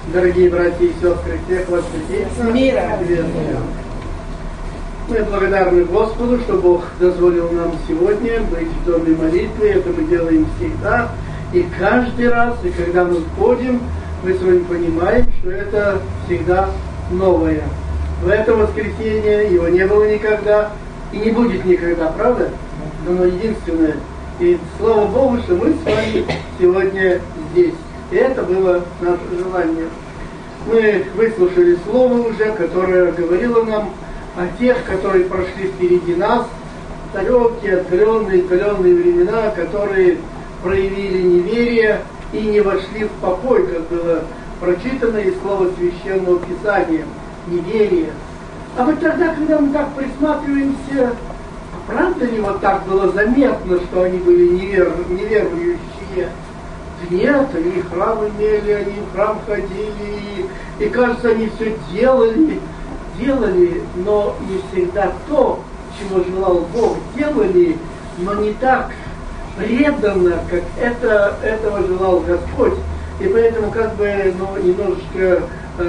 Дорогие братья и сестры, всех вас приветствую. Мы благодарны Господу, что Бог дозволил нам сегодня быть в доме молитвы. Это мы делаем всегда. И каждый раз, и когда мы входим, мы с вами понимаем, что это всегда новое. В это воскресенье его не было никогда и не будет никогда, правда? Оно единственное. И слава Богу, что мы с вами сегодня здесь. И это было наше желание. Мы выслушали слово уже, которое говорило нам о тех, которые прошли впереди нас, далекие, отдаленные, каленные времена, которые проявили неверие и не вошли в покой, как было прочитано из слова Священного Писания. Неверие. А вот тогда, когда мы так присматриваемся, правда ли вот так было заметно, что они были неверующие? Нет, они храм имели, они в храм ходили, и кажется, они все делали, но не всегда то, чего желал Бог, делали, но не так преданно, как этого желал Господь. И поэтому как бы немножечко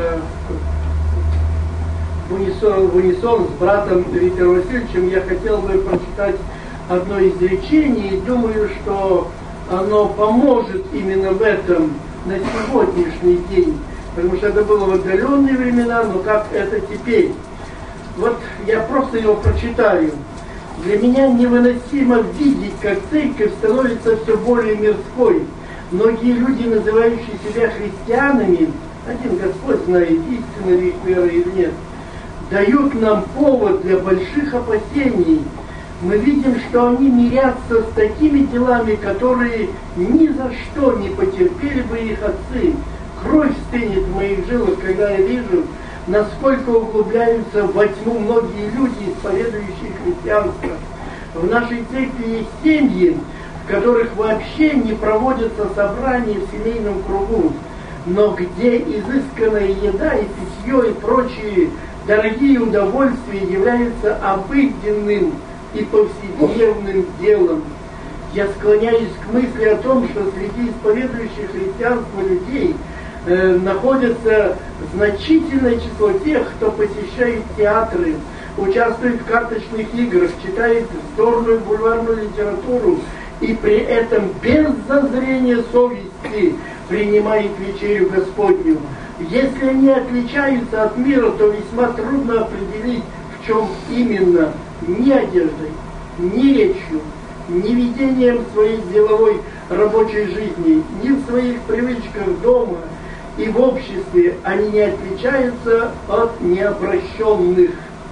в унисон с братом Виктором Васильевичем я хотел бы прочитать одно изречение, и думаю, что оно поможет именно в этом на сегодняшний день, потому что это было в отдаленные времена, но как это теперь. Вот я просто его прочитаю. Для меня невыносимо видеть, как церковь становится все более мирской. Многие люди, называющие себя христианами, один Господь знает, истинна ли их вера или нет, дают нам повод для больших опасений. Мы видим, что они мирятся с такими делами, которые ни за что не потерпели бы их отцы. Кровь стынет в моих жилах, когда я вижу, насколько углубляются во тьму многие люди, исповедующие христианство. В нашей церкви есть семьи, в которых вообще не проводятся собрания в семейном кругу, но где изысканная еда и питье и прочие дорогие удовольствия являются обыденным и повседневным делом. Я склоняюсь к мысли о том, что среди исповедующих христианство людей находится значительное число тех, кто посещает театры, участвует в карточных играх, читает вздорную бульварную литературу и при этом без зазрения совести принимает вечерю Господню. Если они отличаются от мира, то весьма трудно определить, в чем именно. Ни одеждой, ни речью, ни ведением своей деловой рабочей жизни, ни в своих привычках дома и в обществе они не отличаются от необращенных.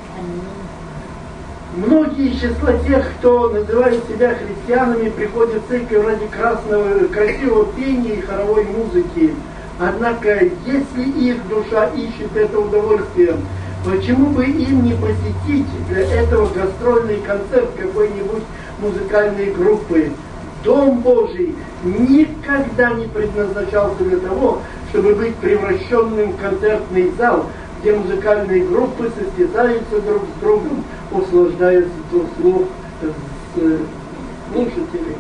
Многие из числа тех, кто называет себя христианами, приходят в церковь ради красивого пения и хоровой музыки. Однако, если их душа ищет это удовольствие, почему бы им не посетить для этого гастрольный концерт какой-нибудь музыкальной группы? Дом Божий никогда не предназначался для того, чтобы быть превращенным в концертный зал, где музыкальные группы состязаются друг с другом, услаждаясь вслух слушателей.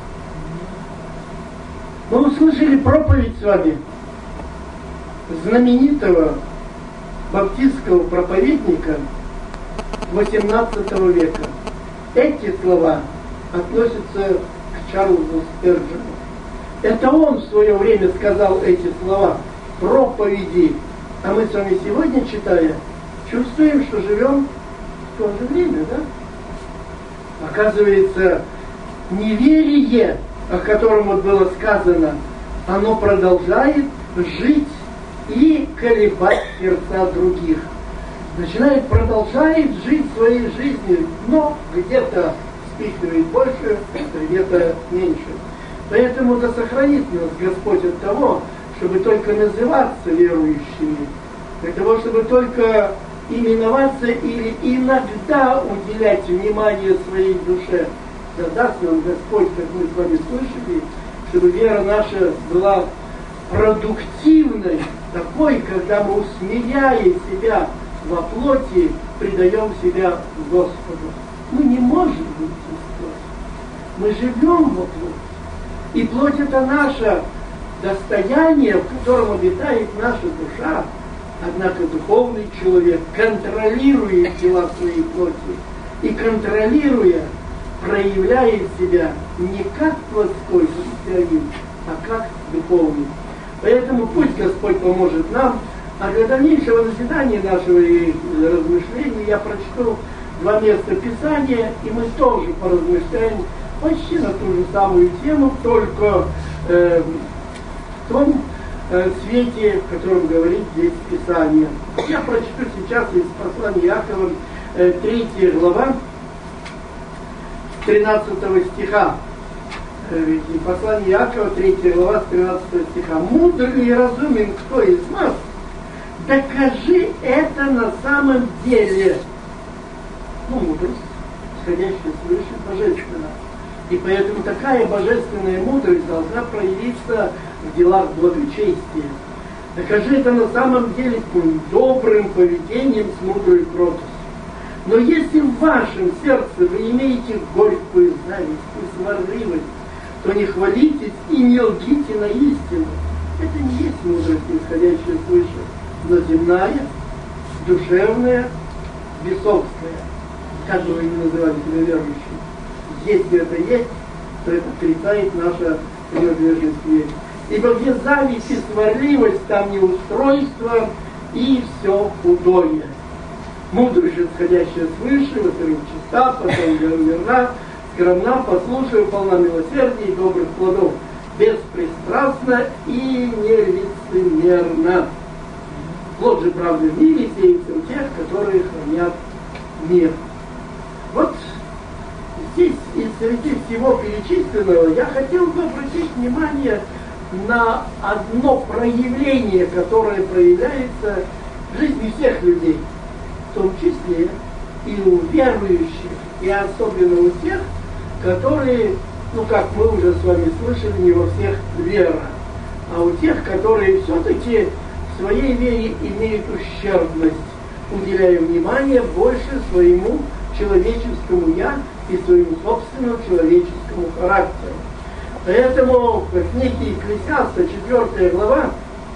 Мы услышали проповедь с вами знаменитого баптистского проповедника XVIII века. Эти слова относятся к Чарльзу Сперджину. Это он в свое время сказал эти слова, проповеди. А мы с вами сегодня, читая, чувствуем, что живем в то же время, да? Оказывается, неверие, о котором вот было сказано, оно продолжает жить и колебать сердца других. Продолжает жить своей жизнью, но где-то вспыхивает больше, где-то меньше. Поэтому да сохранит нас Господь от того, чтобы только называться верующими, для того, чтобы только именоваться или иногда уделять внимание своей душе. Да даст нам Господь, как мы с вами слышали, чтобы вера наша была продуктивной, такой, когда мы, усмиряя себя во плоти, предаем себя Господу. Мы не можем быть без плоти. Мы живем во плоти. И плоть это наша достояние, в котором обитает наша душа. Однако духовный человек, контролируя дела своей плоти и контролируя, проявляет себя не как плотской христианин, а как духовный. Поэтому пусть Господь поможет нам. А для дальнейшего назидания нашего и размышлений я прочту 2 места Писания, и мы тоже поразмышляем почти на ту же самую тему, только в том свете, в котором говорит здесь Писание. Я прочту сейчас из послания Иакова, 3 глава, 13 стиха. Послание Иакова, 3 глава, с 13 стиха. «Мудрый и разумен кто из вас? Докажи это на самом деле». Мудрость, исходящая свыше, божественно. И поэтому такая божественная мудрость должна проявиться в делах благочестия. Докажи это на самом деле добрым поведением с мудрой кротостью. Но если в вашем сердце вы имеете горькую зависть и сварливость, то не хвалитесь и не лгите на истину. Это не есть мудрость, исходящая свыше, но земная, душевная, бесовская. Как бы вы ни называли себя верующим. Если это есть, то это отрицает наша принадлежность к вере. Ибо где зависть и сварливость, там неустройство и все худое. Мудрость, исходящая свыше, во-первых, чиста, потом верна, скромна, послушая, полна милосердия и добрых плодов, беспристрастна и нелицемерна. Плод же правды в мире сеется у тех, которые хранят мир. Вот здесь, и среди всего перечисленного, я хотел бы обратить внимание на одно проявление, которое проявляется в жизни всех людей, в том числе и у верующих, и особенно у тех, которые, как мы уже с вами слышали, не во всех вера, а у тех, которые все-таки в своей вере имеют ущербность, уделяя внимание больше своему человеческому «я» и своему собственному человеческому характеру. Поэтому в книге Екклесиаста, 4 глава,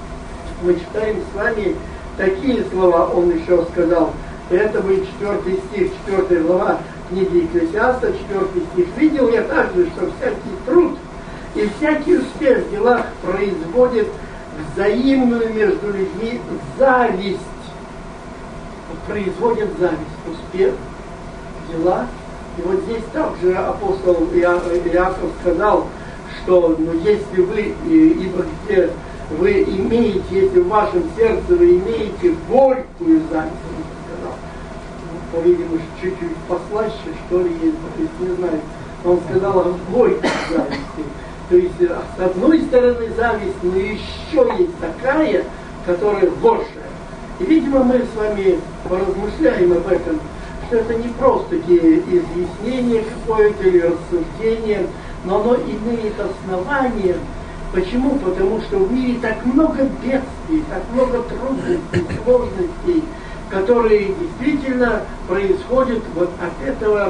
мы читаем с вами такие слова, он еще сказал. Поэтому и 4 стих, 4 глава книги Екклесиаста, 4 стих. «Видел я также, что всякий труд и всякий успех в делах производит взаимную между людьми зависть». Производит зависть, успех, дела. И вот здесь также апостол Иаков сказал, что если вы, ибо где вы имеете, если в вашем сердце вы имеете горькую зависть, он сказал, по-видимому, чуть-чуть послаще, что ли, есть, то есть не знаю, он сказал о горькой зависти. То есть, с одной стороны зависть, но еще есть такая, которая горшая. И, видимо, мы с вами поразмышляем об этом, что это не просто изъяснение какое-то или рассуждение, но оно имеет основание. Почему? Потому что в мире так много бедствий, так много трудностей, сложностей, которые действительно происходят вот от этого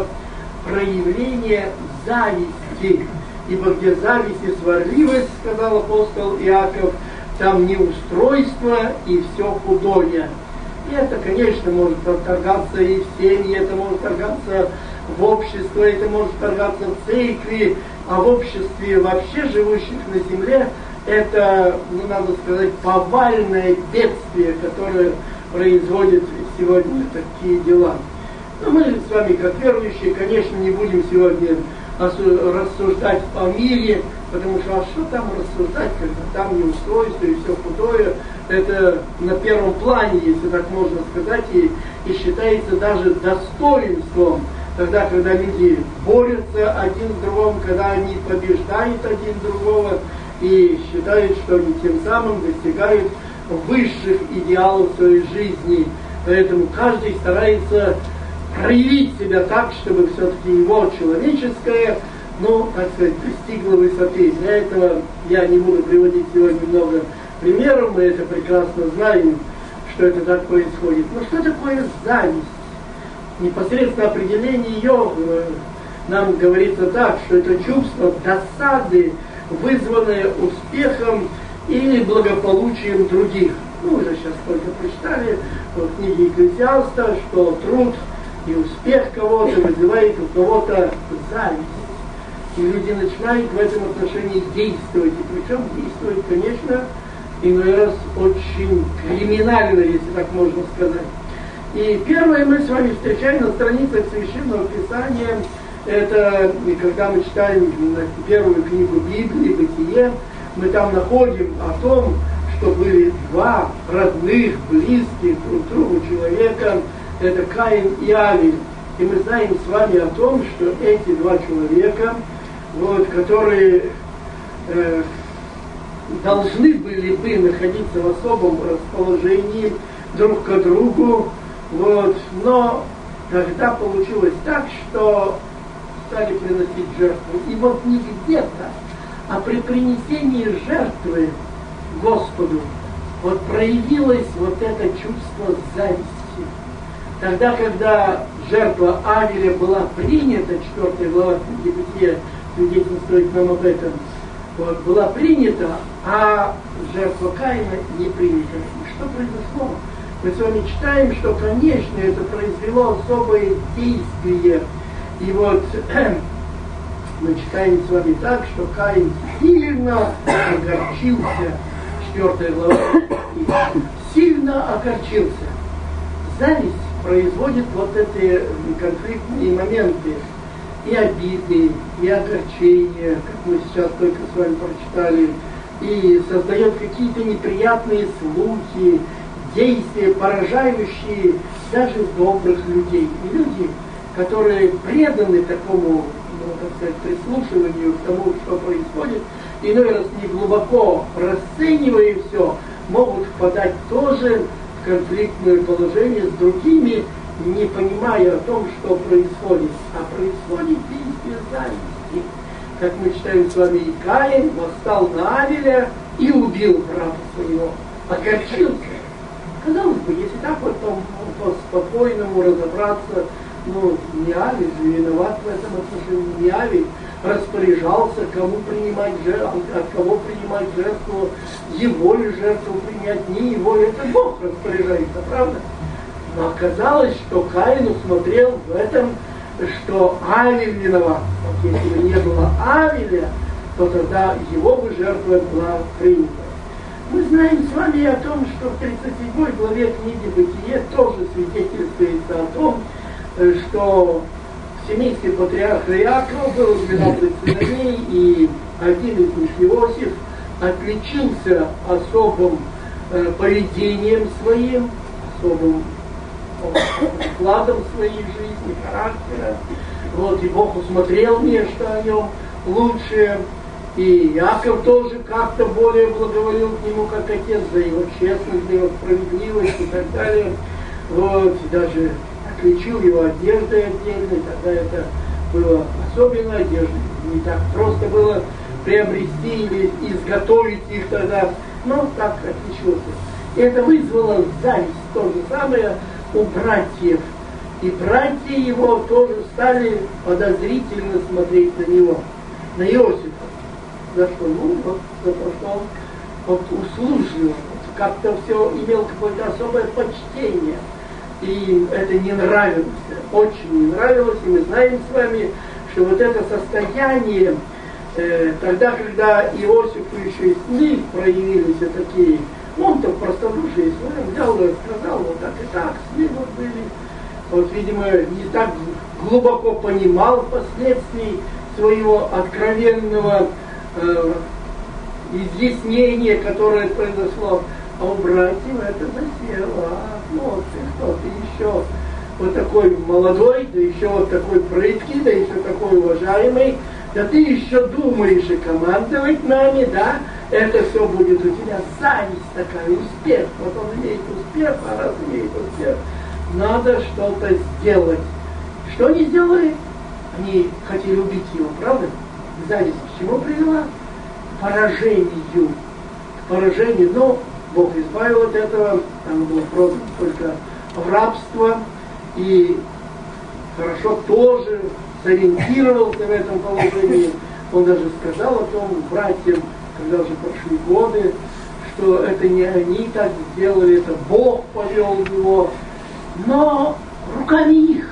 проявления зависти. Ибо где зависть и сварливость, сказал апостол Иаков, там неустройство и все худое. И это, конечно, может вторгаться и в семьи, это может вторгаться в общество, это может вторгаться в церкви, а в обществе вообще живущих на земле это, надо сказать, повальное бедствие, которое производит сегодня такие дела. Но мы с вами, как верующие, конечно, не будем сегодня рассуждать о мире, потому что что там рассуждать, когда там неустройство и все худое, это на первом плане, если так можно сказать, и считается даже достоинством, тогда, когда люди борются один с другим, когда они побеждают один другого и считают, что они тем самым достигают высших идеалов своей жизни. Поэтому каждый старается проявить себя так, чтобы все-таки его человеческое, так сказать, достигло высоты. Для этого я не буду приводить сегодня много примеров, мы это прекрасно знаем, что это так происходит. Но что такое зависть? Непосредственно определение ее нам говорится так, что это чувство досады, вызванное успехом или благополучием других. Мы уже сейчас только прочитали в книге Екклесиаста, что труд и успех кого-то вызывает у кого-то зависть. И люди начинают в этом отношении действовать. И причем действовать, конечно, иной раз очень криминально, если так можно сказать. И первое мы с вами встречаем на страницах Священного Писания. Это когда мы читаем первую книгу Библии, Бытие, мы там находим о том, что были два родных, близких друг другу человека, это Каин и Авель. И мы знаем с вами о том, что эти два человека, которые должны были бы находиться в особом расположении друг к другу, но тогда получилось так, что стали приносить жертву. И не где-то, а при принесении жертвы Господу проявилось это чувство зависти. Тогда, когда жертва Авеля была принята, 4 глава книги Бытия свидетельствует нам об этом, была принята, а жертва Каина не принята. И что произошло? Мы с вами читаем, что, конечно, это произвело особое действие. И мы читаем с вами так, что Каин сильно огорчился. 4 глава. Сильно огорчился. Зависть производит эти конфликтные моменты. И обиды, и огорчения, как мы сейчас только с вами прочитали, и создает какие-то неприятные слухи, действия, поражающие даже добрых людей. И люди, которые преданы такому, прислушиванию к тому, что происходит, иной раз не глубоко расценивая все, могут впадать тоже в конфликтное положение с другими, не понимая о том, что происходит. А происходит действие зависти. Как мы читаем с вами, и Каин восстал на Авеля и убил брата своего. Огорчился. Казалось бы, если так по-спокойному разобраться, не Авель же виноват в этом отношении, не Авель распоряжался, кому принимать жертву, от кого принимать жертву, его ли жертву принять, не его, это Бог распоряжается, правда? Но оказалось, что Каин усмотрел в этом, что Авель виноват. Если бы не было Авеля, то тогда его бы жертва была принята. Мы знаем с вами о том, что в 37 главе книги Бытие тоже свидетельствуется о том, что в семействе патриарха Иакова было 12 сыновей, и один из них, Иосиф, отличился особым поведением своим, особым вкладом своей жизни, характера. И Бог усмотрел нечто о нем лучшее. И Иаков тоже как-то более благоволил к нему, как отец, за его честность, за его справедливость и так далее. Даже отличил его одеждой отдельной, тогда это было особенно одежда. Не так просто было приобрести или изготовить их тогда, но так отличился. И это вызвало зависть, то же самое у братьев. И братья его тоже стали подозрительно смотреть на него, на Иосифа. За что? За то, что он услужливо, как-то все имел какое-то особое почтение. И это не нравилось, очень не нравилось. И мы знаем с вами, что это состояние, тогда, когда Иосифу еще и сны проявились такие, он-то в простодушии своем взял и сказал, так и так, сны были. Видимо, не так глубоко понимал последствий своего откровенного изъяснения, которое произошло. А у братьев это засело. Ты кто? Ты еще такой молодой, да еще такой прыткий, да еще такой уважаемый, да ты еще думаешь и командовать нами, да? Это все будет у тебя зависть такая, успех. Он имеет успех, а раз имеет успех, надо что-то сделать. Что они сделали? Они хотели убить его, правда? Зависть к чему привела? К поражению. К поражению. Но Бог избавил от этого. Там был продан только в рабство. И хорошо тоже сориентировался в этом положении. Он даже сказал о том братьям, когда уже прошли годы, что это не они так сделали, это Бог повел его, но руками их.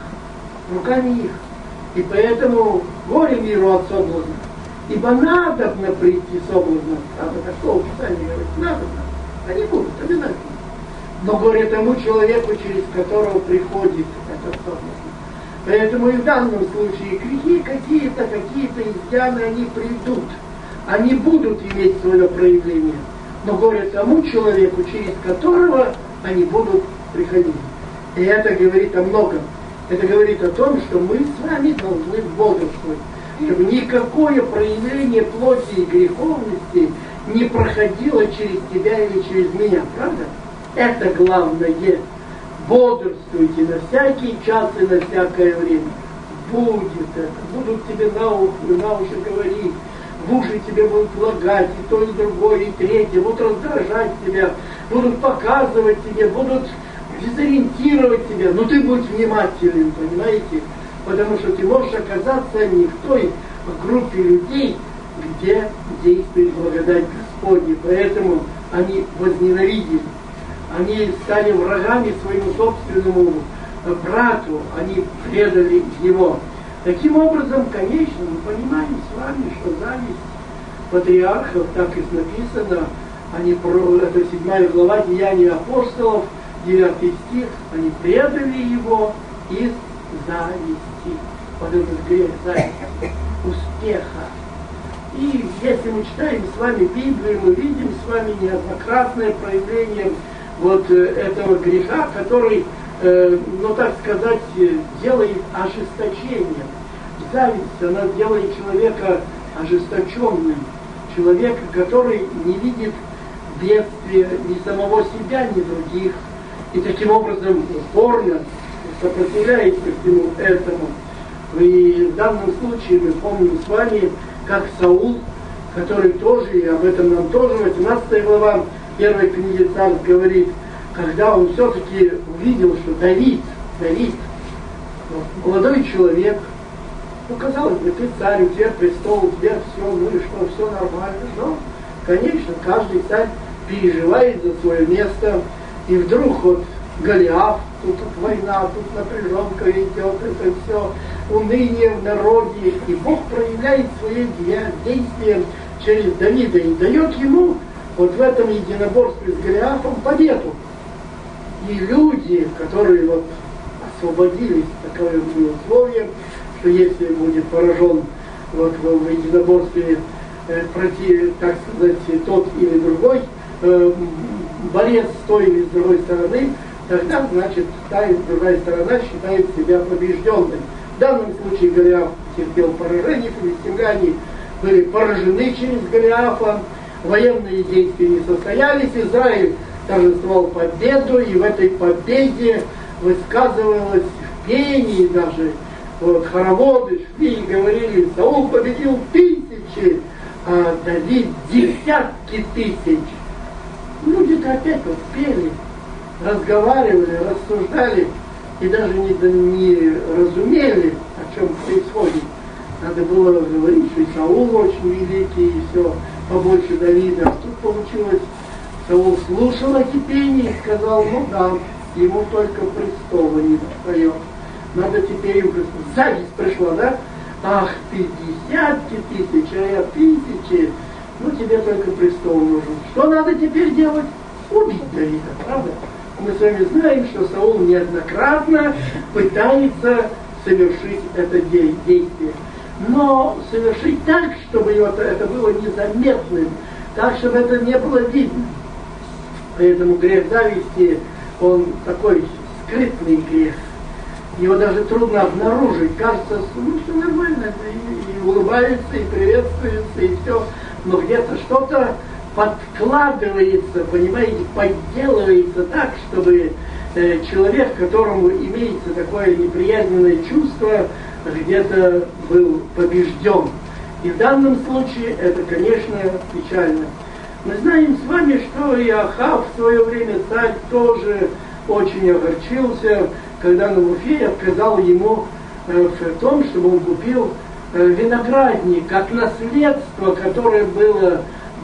И поэтому горе миру от соблазна. Ибо надобно прийти соблазна. Правда, так слово Писание говорит, надобно. Они будут, обязательно. Но горе тому человеку, через которого приходит этот соблазн. Поэтому и в данном случае грехи какие-то изъяны, они придут. Они будут иметь свое проявление. Но горе тому человеку, через которого они будут приходить. И это говорит о многом. Это говорит о том, что мы с вами должны бодрствовать, чтобы никакое проявление плоти и греховности не проходило через тебя или через меня, правда? Это главное. Бодрствуйте на всякий час и на всякое время. Будет это. Будут тебе на уши говорить, в уши тебе будут влагать и то, и другое, и третье, будут раздражать тебя, будут показывать тебе, будут дезориентировать тебя, но ты будь внимателен, понимаете? Потому что ты можешь оказаться не в той группе людей, где действует благодать Господня. Поэтому они возненавидели, они стали врагами своему собственному брату, они предали его. Таким образом, конечно, мы понимаем с вами, что зависть патриархов, так и написано, это 7 глава Деяний апостолов, 9 стих, они предали его из зависти. Вот этот грех зависти, успеха. И если мы читаем с вами Библию, мы видим с вами неоднократное проявление вот этого греха, который, так сказать, делает ожесточение. Зависть, она делает человека ожесточенным, человека, который не видит бедствия ни самого себя, ни других, и таким образом упорно сопротивляется всему этому. И в данном случае мы помним с вами, как Саул, который тоже, и об этом нам тоже 18 глава 1 книги Царств говорит, когда он все-таки увидел, что Давид, молодой человек, казалось бы, ты царь, у тебя престол, у тебя все, ну и что, все нормально. Но, конечно, каждый царь переживает за свое место, и вдруг вот Голиаф, тут война, тут напряженка идет, это все уныние в народе, и Бог проявляет свое действие через Давида и дает ему вот в этом единоборстве с Голиафом победу. И люди, которые вот освободились, такое было условие, что если будет поражен вот в единоборстве против, так сказать, тот или другой борец с той или с другой стороны, тогда, значит, та и другая сторона считает себя побежденной. В данном случае Голиаф терпел поражение, филистимляне были поражены через Голиафа, военные действия не состоялись, Израиль торжествовал победу, и в этой победе высказывалось в пении даже, вот, хороводы шли и говорили, Саул победил тысячи, а Давид десятки тысяч. Люди-то опять вот пели, разговаривали, рассуждали и даже не разумели, о чем происходит. Надо было говорить, что и Саул очень великий, и все побольше Давида. А тут получилось, Саул слушал эти пения и сказал, ну да, ему только престола не достает. Надо теперь им зависть пришла, да? Ах, ты десятки тысяч, а я тысячи. Ну, тебе только престол нужен. Что надо теперь делать? Убить Давида, правда? Мы с вами знаем, что Саул неоднократно пытается совершить это действие. Но совершить так, чтобы это было незаметным, так, чтобы это не было видно. Поэтому грех зависти, он такой скрытный грех. Его даже трудно обнаружить. Кажется, ну, все нормально, и улыбается, и приветствуется, и все. Но где-то что-то подкладывается, понимаете, подделывается так, чтобы человек, которому имеется такое неприязненное чувство, где-то был побежден. И в данном случае это, конечно, печально. Мы знаем с вами, что и Ахав в свое время, царь, тоже очень огорчился, когда Навуфей отказал ему в том, чтобы он купил виноградник, как наследство, которое было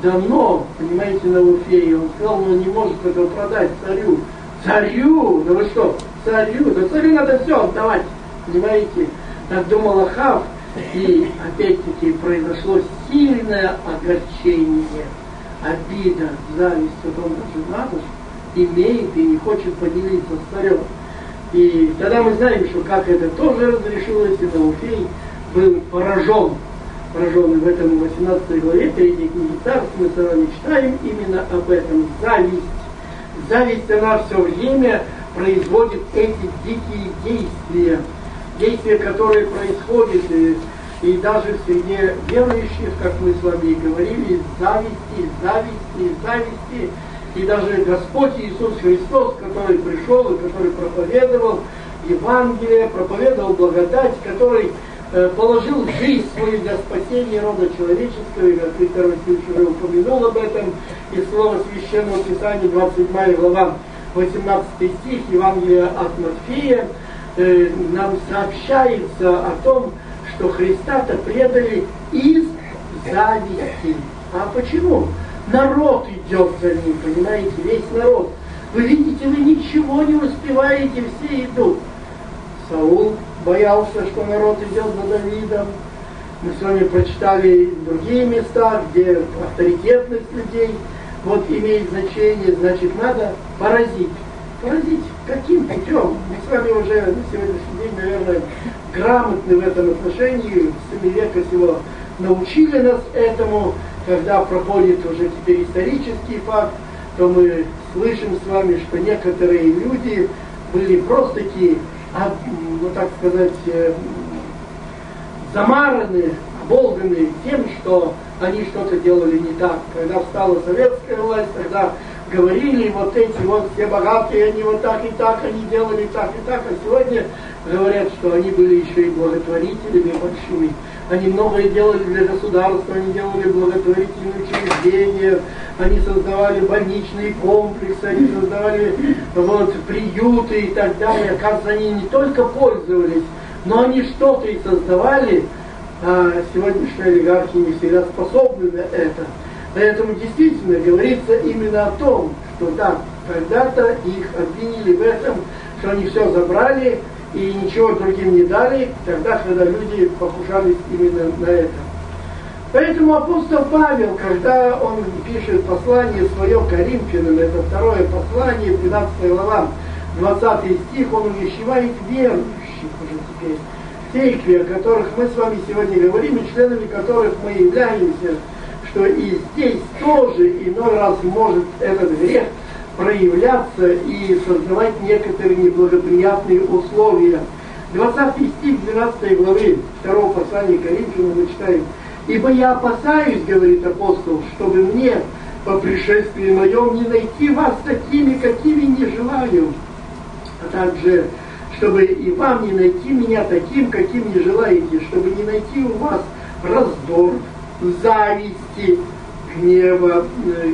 дано, понимаете, Науфею. Он сказал, он не может это продать царю. Царю? Да вы что? Царю? Да царю надо все отдавать. Понимаете? Так думал Ахав. И опять-таки произошло сильное огорчение, обида, зависть. Вот он даже надо же, имеет и не хочет поделиться с царем. И тогда мы знаем, что как это тоже разрешилось, и Науфей был поражен. Пораженный в этом 18 главе 3 книги Царств, мы с вами читаем именно об этом. Зависть. Зависть, она все время производит эти дикие действия. Действия, которые происходят и даже в среде верующих, как мы с вами говорили, зависти. И даже Господь Иисус Христос, который пришел и который проповедовал Евангелие, проповедовал благодать, который положил жизнь свою для спасения рода человеческого, и как Виктор Васильевич уже упомянул об этом, из слова Священного Писания, 27 глава, 18 стих Евангелия от Матфея, нам сообщается о том, что Христа-то предали из зависти. А почему? Народ идет за ним, понимаете, весь народ. Вы видите, вы ничего не успеваете, все идут. Саул боялся, что народ идет за Давидом. Мы с вами прочитали другие места, где авторитетность людей вот имеет значение, значит, надо поразить. Поразить каким путем? Мы с вами уже на сегодняшний день, наверное, грамотны в этом отношении, в 7 века сего научили нас этому. Когда проходит уже теперь исторический факт, то мы слышим с вами, что некоторые люди были просто-таки, ну так сказать, замараны, оболганы тем, что они что-то делали не так. Когда встала советская власть, тогда говорили, вот эти вот все богатые, они вот так и так, они делали так и так, а сегодня говорят, что они были еще и благотворителями большими. Они многое делали для государства, они делали благотворительные учреждения, они создавали больничные комплексы, они создавали вот, приюты и так далее. Оказывается, они не только пользовались, но они что-то и создавали, а сегодняшние олигархи не всегда способны на это. Поэтому действительно говорится именно о том, что да, когда-то их обвинили в этом, что они все забрали и ничего другим не дали, тогда, когда люди покушались именно на это. Поэтому апостол Павел, когда он пишет послание свое Коринфянам, это второе послание, 12 глава, 20 стих, он увещевает верующих уже теперь, церкви, о которых мы с вами сегодня говорим, и членами которых мы являемся, что и здесь тоже иной раз может этот грех проявляться и создавать некоторые неблагоприятные условия. 20 стих 12 главы 2 послания Коринфянам мы читаем: «Ибо я опасаюсь, — говорит апостол, — чтобы мне по пришествии моем не найти вас такими, какими не желаю, а также чтобы и вам не найти меня таким, каким не желаете, чтобы не найти у вас раздор, зависти, гнева,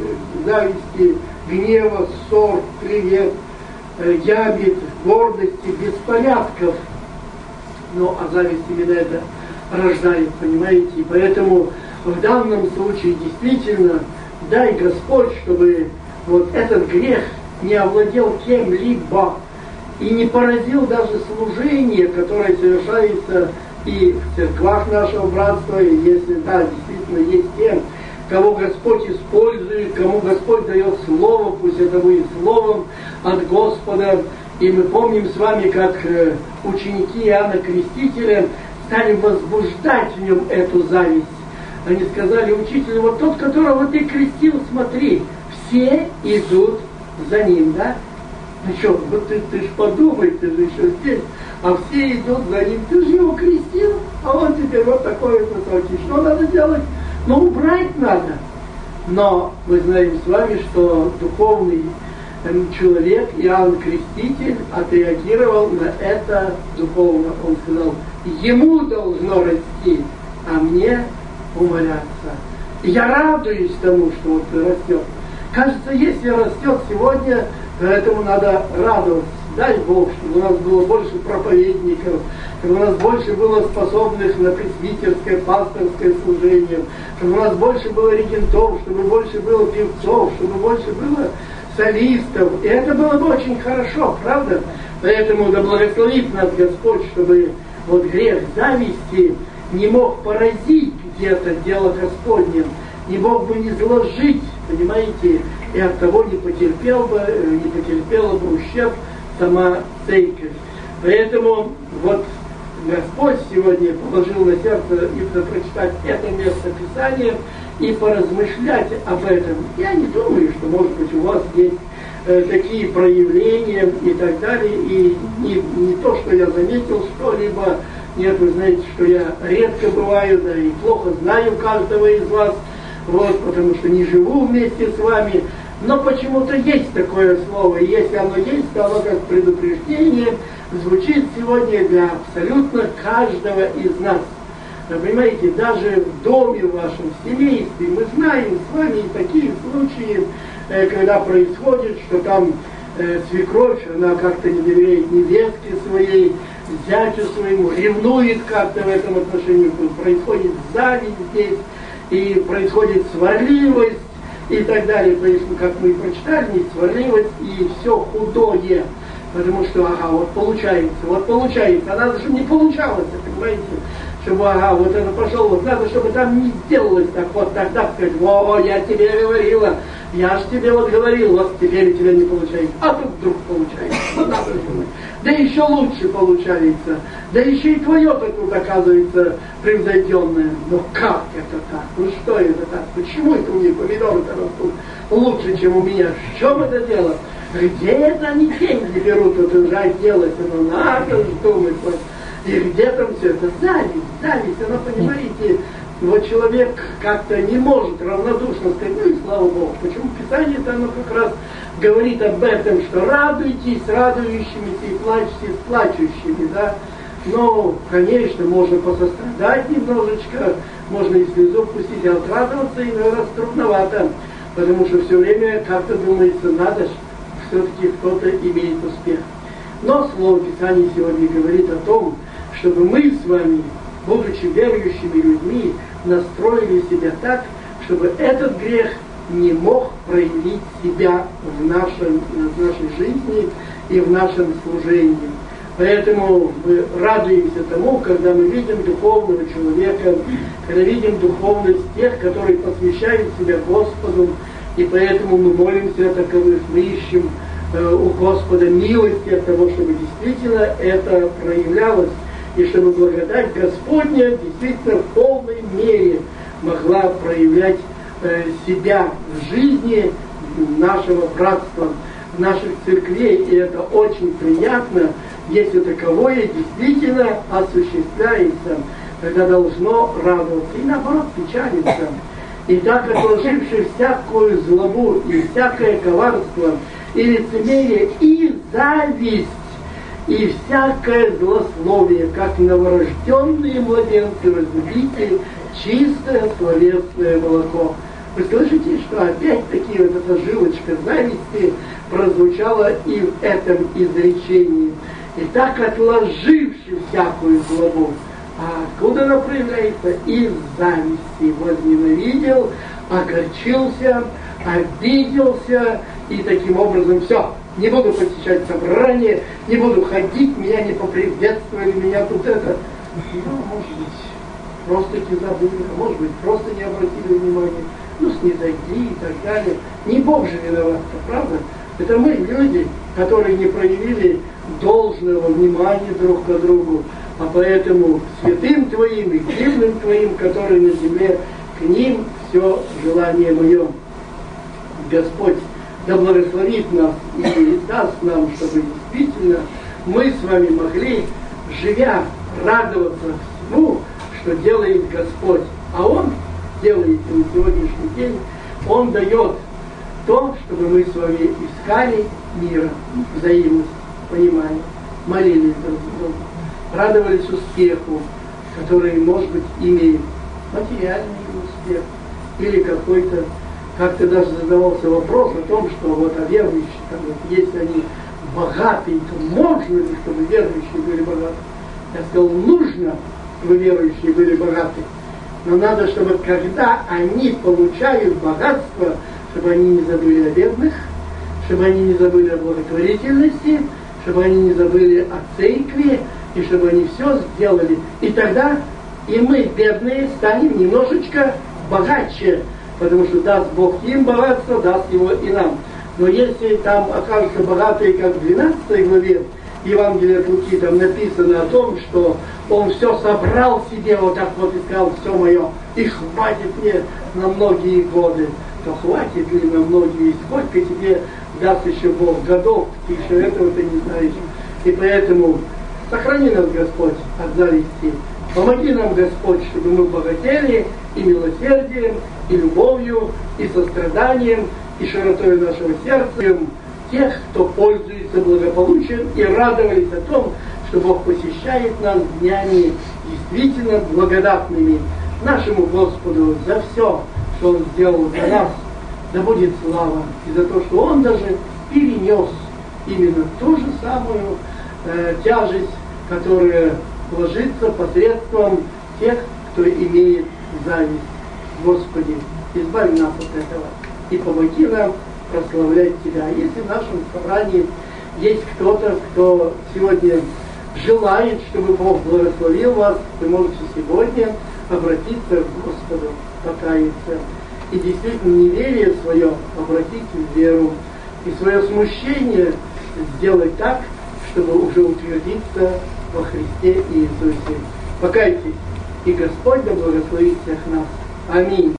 ссор, клевет, ябед, гордости, беспорядков». Ну, а зависть именно это рождает, понимаете? И поэтому в данном случае действительно дай Господь, чтобы вот этот грех не овладел кем-либо и не поразил даже служение, которое совершается и в церквах нашего братства, и если, да, действительно есть те, кого Господь использует, кому Господь дает слово, пусть это будет словом от Господа. И мы помним с вами, как ученики Иоанна Крестителя стали возбуждать в нем эту зависть. Они сказали: учитель, вот тот, которого ты крестил, смотри, все идут за ним, да? Ну что, вот ты ж подумай, ты же еще здесь, а все идут за ним, ты же его крестил, а он теперь вот такой вот высокий. Что надо делать? Ну, убрать надо. Но мы знаем с вами, что духовный человек, Иоанн Креститель, отреагировал на это духовно. Он сказал: ему должно расти, а мне умоляться. И я радуюсь тому, что вот растет. Кажется, если растет сегодня, то этому надо радоваться. дай Бог, чтобы у нас было больше проповедников, чтобы у нас больше было способных на пресвитерское, пасторское служение, чтобы у нас больше было регентов, чтобы больше было певцов, чтобы больше было солистов. И это было бы очень хорошо, правда? Поэтому да благословит нас Господь, чтобы вот грех зависти не мог поразить где-то дело Господне, не мог бы не заложить, понимаете, и от того не потерпела бы ущерб сама церковь. Поэтому вот Господь сегодня положил на сердце именно прочитать это место Писания и поразмышлять об этом. Я не думаю, что, может быть, у вас есть такие проявления и так далее, и не то, что я заметил что-либо. Нет, вы знаете, что я редко бываю, да и плохо знаю каждого из вас, вот, потому что не живу вместе с вами, но почему-то есть такое слово, и если оно есть, то оно как предупреждение звучит сегодня для абсолютно каждого из нас. Вы понимаете, даже в доме вашем, в семействе, мы знаем с вами такие случаи, когда происходит, что там свекровь, она как-то не доверяет невестке своей, зятю своему, ревнует как-то в этом отношении, происходит зависть здесь, и происходит сварливость, и так далее. Поэтому, как мы и прочитали, не сварливость и все худое. Потому что, вот получается, а надо, чтобы не получалось, понимаете? Чтобы, вот это пошел, вот надо, чтобы там не сделалось так, вот тогда сказать, я тебе говорила, я ж тебе вот говорил, вот теперь у тебя не получается, а тут вдруг получается, надо думать. Да еще лучше получается, да еще и твое-то тут оказывается превзойденное. Ну как это так? Ну что это так? Почему это у них помидоры-то растут лучше, чем у меня? В чем это дело? Где это они деньги берут, вот уже делать? Ну надо же думать, вот. И где там все это? Зависть, она, понимаете, вот человек как-то не может равнодушно сказать, ну и слава Богу. Почему Писание-то оно как раз говорит об этом, что радуйтесь с радующимися и плачьте с плачущими, да. Но, конечно, можно посострадать немножечко, можно и слезу пустить, а вот радоваться иной раз трудновато, потому что все время как-то думается, надо же, все-таки кто-то имеет успех. Но Слово Писания сегодня говорит о том, чтобы мы с вами, будучи верующими людьми, настроили себя так, чтобы этот грех не мог проявить себя в нашей жизни и в нашем служении. Поэтому мы радуемся тому, когда мы видим духовного человека, когда видим духовность тех, которые посвящают себя Господу, и поэтому мы молимся о таковых, мы ищем у Господа милости от того, чтобы действительно это проявлялось, и чтобы благодать Господня действительно в полной мере могла проявлять себя в жизни нашего братства, наших церквей. И это очень приятно, если таковое действительно осуществляется, когда должно радоваться и наоборот печалиться. И так, отложивши всякую злобу и всякое коварство, и лицемерие, и зависть, и всякое злословие, как новорожденные младенцы, возлюбите чистое словесное молоко. Вы слышите, что опять-таки вот эта жилочка зависти прозвучала и в этом изречении. И так, отложивши всякую злобу, а откуда она проявляется? Из зависти. Возненавидел, огорчился, обиделся, и таким образом все. Не буду посещать собрания, не буду ходить, меня не поприветствовали, меня тут это. Ну, может быть, просто-таки забыли, может быть, просто не обратили внимания. Ну, снизойди и так далее. Не Бог же виноват, правда? Это мы, люди, которые не проявили должного внимания друг к другу. А поэтому святым Твоим и дивным Твоим, которые на земле, к ним все желание мое. Господь да благословит нас и даст нам, чтобы действительно мы с вами могли, живя, радоваться всему, что делает Господь. А Он делает на сегодняшний день, Он дает то, чтобы мы с вами искали мира, взаимность, понимания, молились друг другу, радовались успеху, который, может быть, имеет материальный успех или какой-то. Как-то даже задавался вопрос о том, что вот о верующих, там, вот, если они богатые, то можно ли, чтобы верующие были богаты? Я сказал, нужно, чтобы верующие были богаты. Но надо, чтобы когда они получают богатство, чтобы они не забыли о бедных, чтобы они не забыли о благотворительности, чтобы они не забыли о церкви, и чтобы они все сделали. И тогда и мы, бедные, станем немножечко богаче, потому что даст Бог им богатство, даст его и нам. Но если там окажутся богатые, как в 12 главе Евангелия от Луки, там написано о том, что он все собрал себе, вот так вот и сказал, все мое, и хватит мне на многие годы, то хватит ли на многие, сколько тебе даст еще Бог годов, ты еще этого ты не знаешь. И поэтому сохрани нас, Господь, от зависти. Помоги нам, Господь, чтобы мы богатели и милосердием, и любовью, и состраданием, и широтой нашего сердца тех, кто пользуется благополучием, и радовались о том, что Бог посещает нас днями действительно благодатными. Нашему Господу за все, что Он сделал для нас, да будет слава, и за то, что Он даже перенес именно ту же самую тяжесть, которая ложится посредством тех, кто имеет зависть. Господи, избави нас от этого и помоги нам прославлять Тебя. Если в нашем собрании есть кто-то, кто сегодня желает, чтобы Бог благословил вас, вы можете сегодня обратиться к Господу, покаяться. И действительно неверие свое обратить в веру. И свое смущение сделать так, чтобы уже утвердиться во Христе Иисусе. Покайтесь, и Господь да благословит всех нас. Аминь.